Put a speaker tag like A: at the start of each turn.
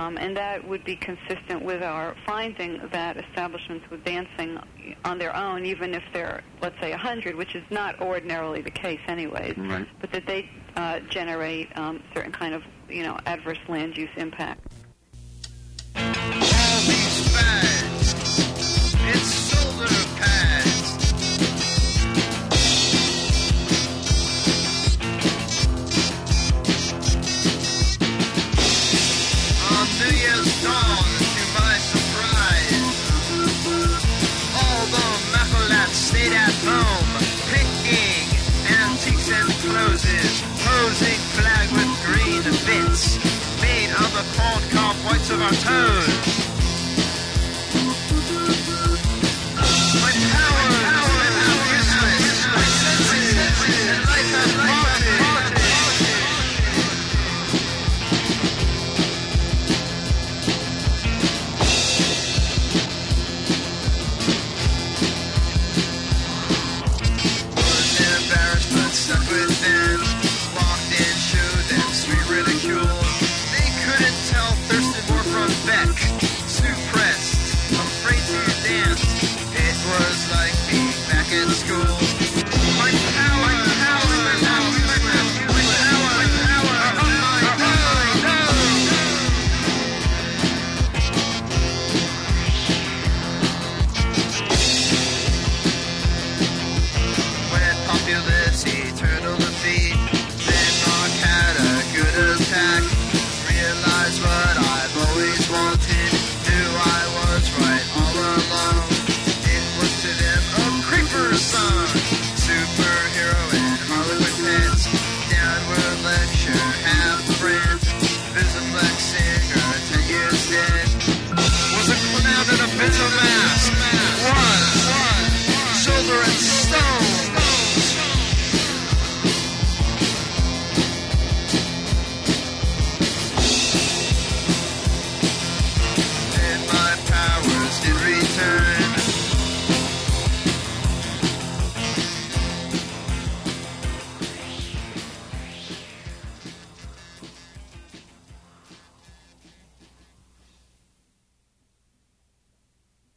A: and that would be consistent with our finding that establishments with dancing on their own, even if they're, let's say, 100, which is not ordinarily the case anyways,
B: right,
A: but that they generate certain kind of, adverse land use impact.
C: All these